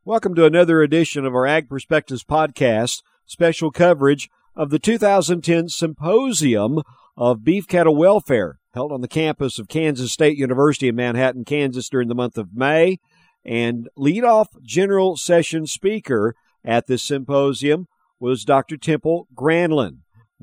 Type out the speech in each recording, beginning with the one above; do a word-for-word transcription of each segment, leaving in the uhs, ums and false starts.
Welcome to another edition of our Ag Perspectives podcast, special coverage of the two thousand ten Symposium of Beef Cattle Welfare, held on the campus of Kansas State University in Manhattan, Kansas during the month of May. And leadoff general session speaker at this symposium was Doctor Temple Granlund,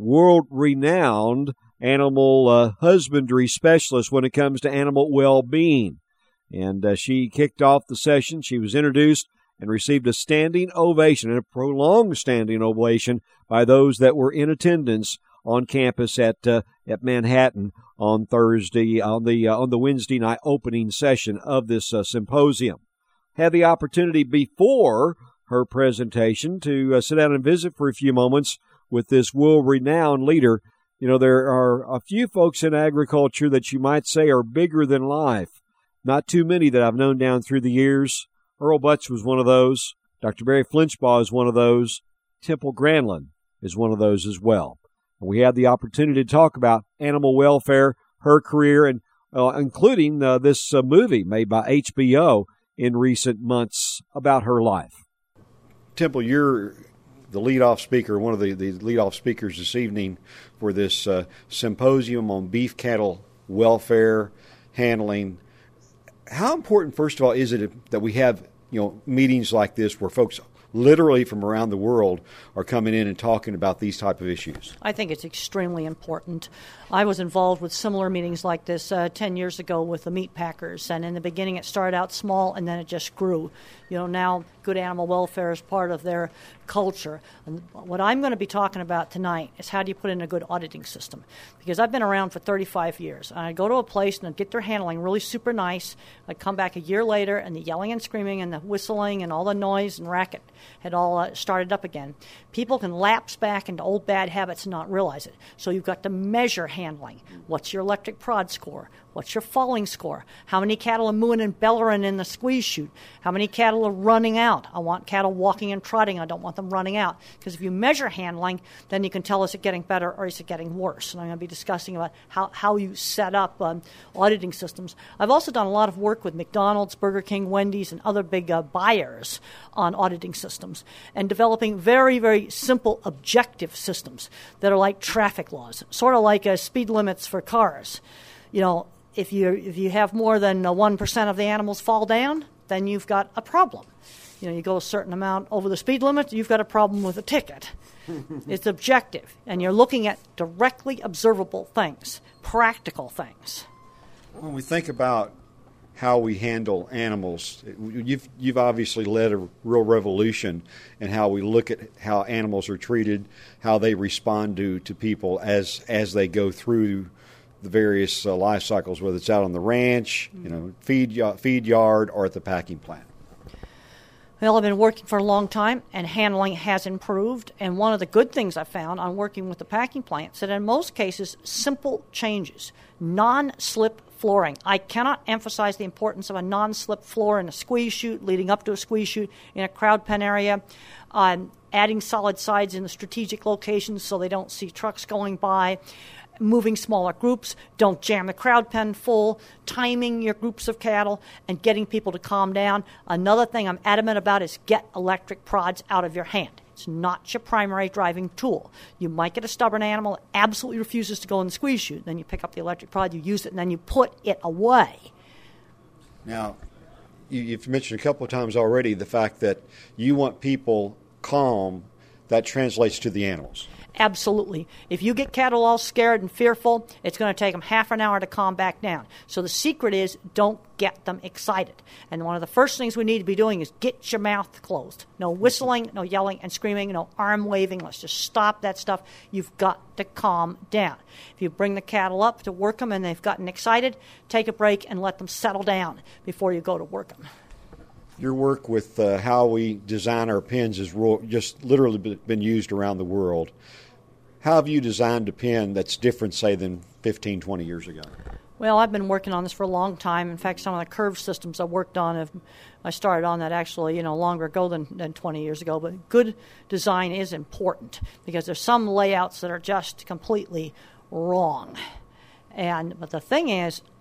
world-renowned animal uh, husbandry specialist when it comes to animal well-being. And uh, she kicked off the session. She was introduced and received a standing ovation, and a prolonged standing ovation by those that were in attendance on campus at uh, at Manhattan on Thursday, on the uh, on the Wednesday night opening session of this uh, symposium. Had the opportunity before her presentation to uh, sit down and visit for a few moments with this world-renowned leader. You know, there are a few folks in agriculture that you might say are bigger than life. Not too many that I've known down through the years. Earl Butz was one of those. Doctor Barry Flinchbaugh is one of those. Temple Granlund is one of those as well. And we had the opportunity to talk about animal welfare, her career, and uh, including uh, this uh, movie made by H B O in recent months about her life. Temple, you're the leadoff speaker, one of the, the leadoff speakers this evening for this uh, symposium on beef cattle welfare, handling. How important, first of all, is it that we have, you know, meetings like this where folks literally from around the world are coming in and talking about these type of issues? I think it's extremely important. I was involved with similar meetings like this uh, ten years ago with the meat packers, and in the beginning it started out small and then it just grew. You know, now good animal welfare is part of their culture. And what I'm going to be talking about tonight is how do you put in a good auditing system? Because I've been around for thirty-five years. And I go to a place and I'd get their handling really super nice. I'd come back a year later and the yelling and screaming and the whistling and all the noise and racket had all uh, started up again. People can lapse back into old bad habits and not realize it. So you've got to measure handling. What's your electric prod score? What's your falling score? How many cattle are mooing and bellowing in the squeeze chute? How many cattle are running out? I want cattle walking and trotting. I don't want them running out. Because if you measure handling, then you can tell is it getting better or is it getting worse. And I'm going to be discussing about how, how you set up um, auditing systems. I've also done a lot of work with McDonald's, Burger King, Wendy's, and other big uh, buyers on auditing systems and developing very, very simple objective systems that are like traffic laws, sort of like uh, speed limits for cars. You know, if you if you have more than uh, one percent of the animals fall down, then you've got a problem. You know, you go a certain amount over the speed limit, you've got a problem with a ticket. It's objective, and you're looking at directly observable things, practical things. When we think about how we handle animals, you've you've obviously led a real revolution in how we look at how animals are treated, how they respond to, to people as as they go through the various uh, life cycles, whether it's out on the ranch, you know, feed feed yard, or at the packing plant. Well, I've been working for a long time, and handling has improved. And one of the good things I found on working with the packing plants is that in most cases, simple changes, non-slip flooring. I cannot emphasize the importance of a non-slip floor in a squeeze chute, leading up to a squeeze chute, in a crowd pen area, um, adding solid sides in the strategic locations so they don't see trucks going by, moving smaller groups, don't jam the crowd pen full, timing your groups of cattle, and getting people to calm down. Another thing I'm adamant about is get electric prods out of your hand. It's not your primary driving tool. You might get a stubborn animal that absolutely refuses to go in the squeeze chute. Then you pick up the electric prod, you use it, and then you put it away. Now, you've mentioned a couple of times already the fact that you want people calm. That translates to the animals. Absolutely. If you get cattle all scared and fearful, it's going to take them half an hour to calm back down. So the secret is don't get them excited. And one of the first things we need to be doing is get your mouth closed. No whistling, no yelling and screaming, no arm waving. Let's just stop that stuff. You've got to calm down. If you bring the cattle up to work them and they've gotten excited, take a break and let them settle down before you go to work them. Your work with uh, how we design our pens has ro- just literally been used around the world. How have you designed a pen that's different, say, than fifteen, twenty years ago? Well, I've been working on this for a long time. In fact, some of the curve systems I worked on, have, I started on that actually, you know, longer ago than, than twenty years ago. But good design is important because there's some layouts that are just completely wrong. And but the thing is,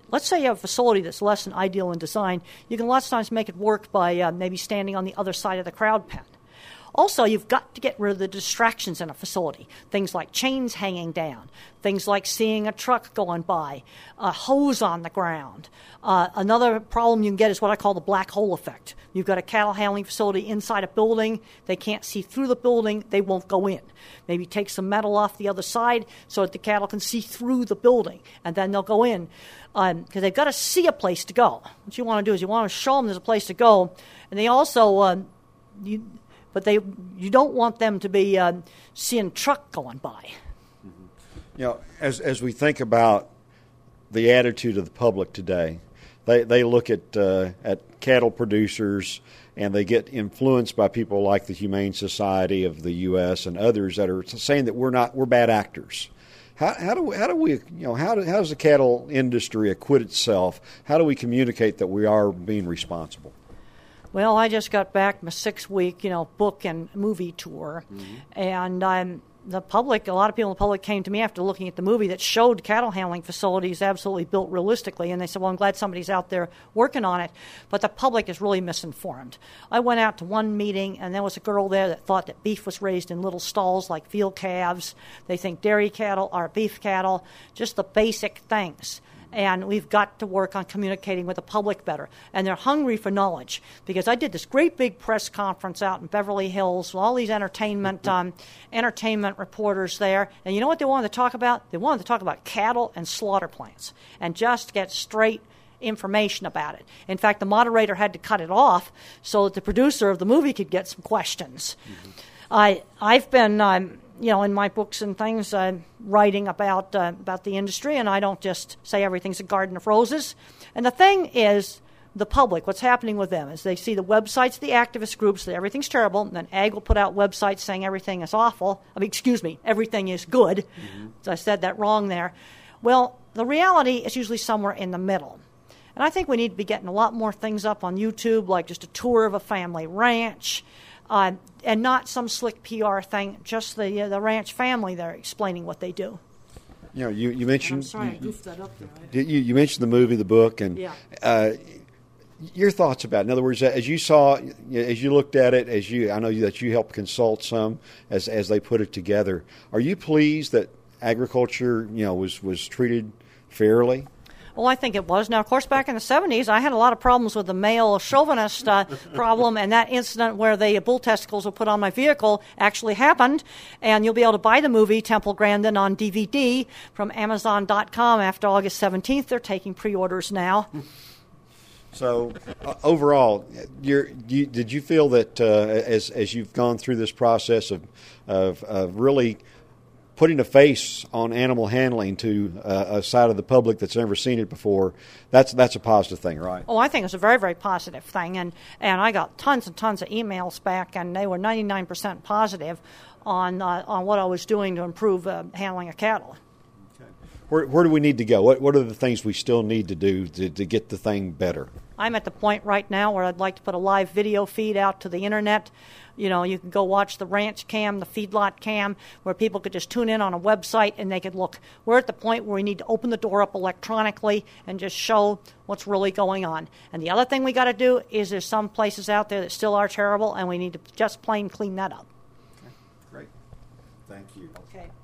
let's say you have a facility that's less than ideal in design. You can lots of times make it work by uh, maybe standing on the other side of the crowd pen. Also, you've got to get rid of the distractions in a facility. Things like chains hanging down, things like seeing a truck going by, a hose on the ground. Uh, another problem you can get is what I call the black hole effect. You've got a cattle handling facility inside a building. They can't see through the building. They won't go in. Maybe take some metal off the other side so that the cattle can see through the building, and then they'll go in because um, they've got to see a place to go. What you want to do is you want to show them there's a place to go, and they also um, you. But they, you don't want them to be uh, seeing truck going by. Mm-hmm. You know, as as we think about the attitude of the public today, they they look at uh, at cattle producers and they get influenced by people like the Humane Society of the U S and others that are saying that we're not we're bad actors. How how do we, how do we you know how do, how does the cattle industry acquit itself? How do we communicate that we are being responsible? Well, I just got back from a six-week, you know, book and movie tour, mm-hmm. and um, the public, a lot of people in the public came to me after looking at the movie that showed cattle handling facilities absolutely built realistically, and they said, well, I'm glad somebody's out there working on it, but the public is really misinformed. I went out to one meeting, and there was a girl there that thought that beef was raised in little stalls like field calves. They think dairy cattle are beef cattle, just the basic things. And we've got to work on communicating with the public better. And they're hungry for knowledge. Because I did this great big press conference out in Beverly Hills with all these entertainment um, entertainment reporters there. And you know what they wanted to talk about? They wanted to talk about cattle and slaughter plants and just get straight information about it. In fact, the moderator had to cut it off so that the producer of the movie could get some questions. Mm-hmm. I, I've been... Um, you know, in my books and things, uh, writing about uh, about the industry, and I don't just say everything's a garden of roses. And the thing is, the public, what's happening with them is they see the websites, the activist groups, that everything's terrible, and then Ag will put out websites saying everything is awful. I mean, excuse me, everything is good. Mm-hmm. So I said that wrong there. Well, the reality is usually somewhere in the middle. And I think we need to be getting a lot more things up on YouTube, like just a tour of a family ranch, Uh, and not some slick P R thing, just the uh, the ranch family there explaining what they do. You know, you, you mentioned... I'm sorry, you, I goofed that up there. You, you mentioned the movie, the book, and yeah. uh, your thoughts about it. In other words, as you saw, as you looked at it, as you, I know that you helped consult some as as they put it together. Are you pleased that agriculture, you know, was, was treated fairly? Well, I think it was. Now, of course, back in the seventies, I had a lot of problems with the male chauvinist uh, problem, and that incident where the bull testicles were put on my vehicle actually happened. And you'll be able to buy the movie Temple Grandin on D V D from Amazon dot com after August seventeenth. They're taking pre-orders now. So, uh, overall, you're, you, did you feel that uh, as as you've gone through this process of of, of really putting a face on animal handling to uh, a side of the public that's never seen it before, that's that's a positive thing, right? Oh, I think it's a very, very positive thing. And, and I got tons and tons of emails back, and they were ninety-nine percent positive on uh, on what I was doing to improve uh, handling of cattle. Okay. Where, where do we need to go? What What are the things we still need to do to, to get the thing better? I'm at the point right now where I'd like to put a live video feed out to the internet. You know, you can go watch the ranch cam, the feedlot cam, where people could just tune in on a website and they could look. We're at the point where we need to open the door up electronically and just show what's really going on. And the other thing we got to do is there's some places out there that still are terrible, and we need to just plain clean that up. Okay, great. Thank you. Okay.